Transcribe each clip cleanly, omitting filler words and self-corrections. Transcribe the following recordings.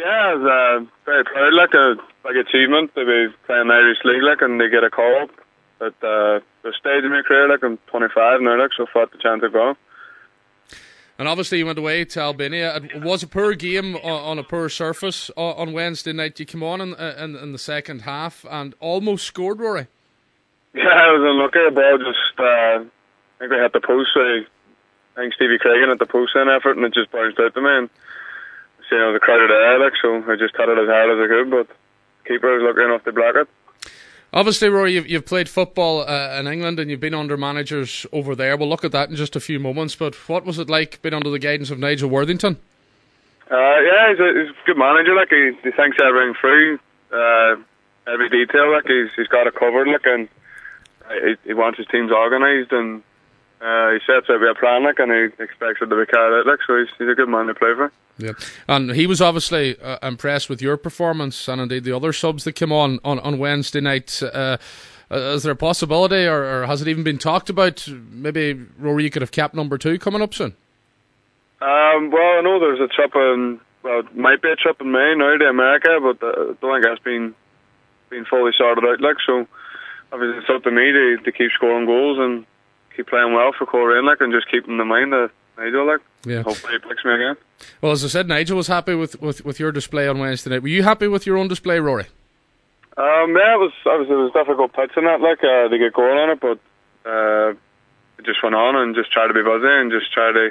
Yeah, I was very proud, like a achievement to be playing Irish League, like, and they get a call up at the stage of my career, like, I'm 25 now, like, so I thought the chance to go. And obviously you went away to Albania. It was a poor game on a poor surface on Wednesday night. You came on in the second half and almost scored, Rory. Yeah, I was unlucky. The ball just, I think we hit the post. I think Stevie Cregan at the post in effort, and it just bounced out to me. And you know, the crowd are there, like, so I just hit it as hard as I could. But the keeper was lucky enough to block it. Obviously, Rory, you've played football in England and you've been under managers over there. We'll look at that in just a few moments. But what was it like being under the guidance of Nigel Worthington? Yeah, he's a good manager. Like, he thinks everything through, every detail. Like, he's got it covered. Like, and he wants his teams organised, and he sets out with a plan, like, and he expects it to be carried out. Like, so he's a good man to play for. Yeah, and he was obviously impressed with your performance, and indeed the other subs that came on Wednesday night. Is there a possibility, or has it even been talked about? Maybe Rory, you could have capped number 2 coming up soon. Well, I know there's a trip it might be a trip in May now to America, but I don't think that's been fully sorted out. Like, so obviously it's up to me to keep scoring goals and keep playing well for Coleraine, like, and just keep in the mind that Nigel, like, yeah. Hopefully he picks me again. Well, as I said, Nigel was happy with your display on Wednesday night. Were you happy with your own display, Rory? Yeah, it was difficult pitching that, like, to get going on it, but it just went on and just tried to be busy and just try to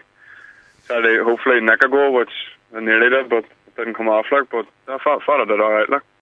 hopefully nick a goal, which I nearly did, but it didn't come off, like, but I thought I did alright, like.